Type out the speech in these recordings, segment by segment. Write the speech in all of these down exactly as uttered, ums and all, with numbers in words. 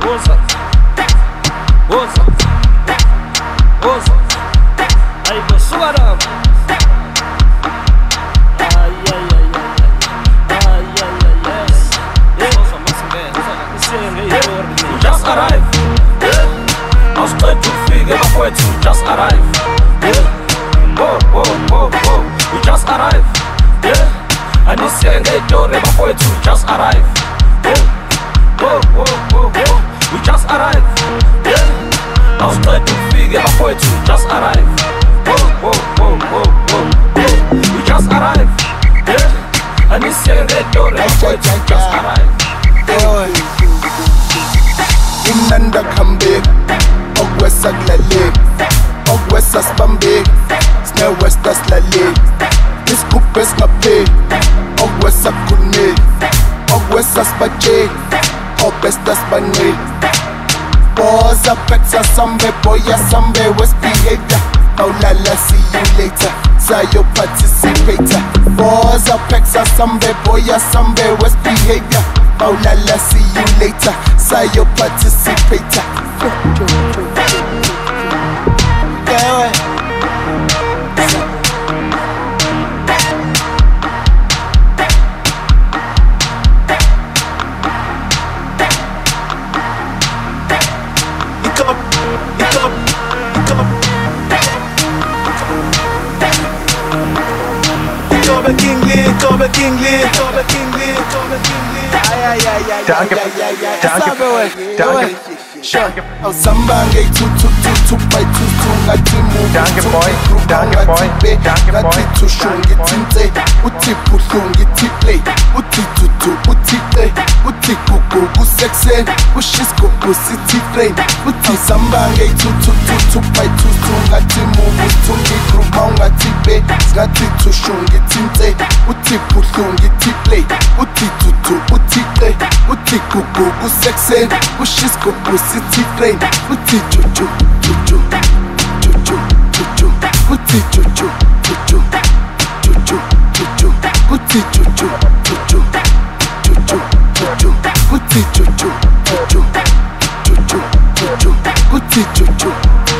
Ouça, ouça, ouça. Aí você garão. Ai, ai, ai, ai, ai, ai, ai, yes. Ouça, moça, man. We just arrived. Yeah. I'm straight to figure my way to just arrive. Yeah. Whoa, whoa, whoa, whoa. We just arrived. Yeah. I need to get your my way to just arrive. Yeah. Whoa, whoa, whoa, whoa. We just arrived. Yeah. I'm straight to figure my way to just arrive. Whoa, whoa, whoa, whoa, whoa, whoa. We just arrived. Yeah. I need to get your my way to just arrive. Inanda kambe, ogwesa glale, ogwesa spambe, snare westa slale. This coupe is ma pay, ogwesa kunne, ogwesa spache, obesta spane. Boza pexa sambe, boya sambe, west behavior. Oh la la, see you later, Sayo participator. Boza pexa sambe, boya sambe, west behavior. Oh la la, see you later, Sayo participator. Yeah, Kobe Kingly, Kobe Kingly, Kobe Kingly, Kobe Kingly. ay ay ay ay. Danke, danke, danke. Sure. Oh, sambange tu tu tu tu by tu tu ngati mu. Danke boy, danke boy, danke boy. Ngati tu shungi tinte, uti puhlungi tiple, uti tu tu uti play, uti kuku usexe, ushis kuku city train, uti sambange tu tu tu tu by tu tu ngati mu, tu ngikruba ngati be, ngati tu shungi tinte, uti puhlungi tiple, uti tu tu uti play, uti kuku usexe, ushis kuku city train, uti chuchu chuchu chuchu chuchu, uti chuchu chuchu chuchu chuchu, uti chuchu chuchu chuchu chuchu, uti chuchu chuchu chuchu chuchu, uti chuchu.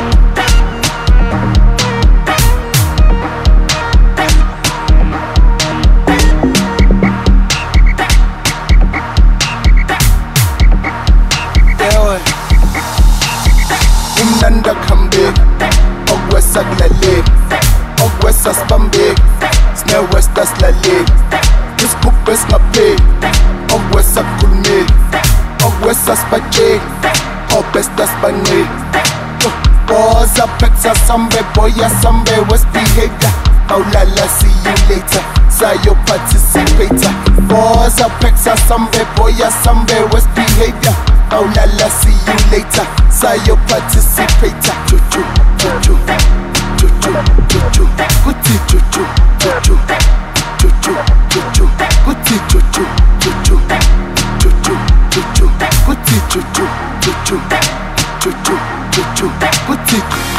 Inanda kambe, ogwesa glale, ogwesa spambe, snare westa slale. This coupe is ma pay, ogwesa kulme, ogwesa spache, obesta spane. Boza pexa sambe, boya sambe, west behavior. Oh la la, see you later, Sayo participator. Boza pexa sambe, boya sambe, west behavior. Oh la la, see you later, Sayo participator. Chuchu, chuchu, chuchu, chuchu, guti chuchu, chuchu, chuchu, chuchu, guti chuchu, chuchu, chuchu, chuchu, guti chuchu, chuchu, chuchu, chuchu, guti.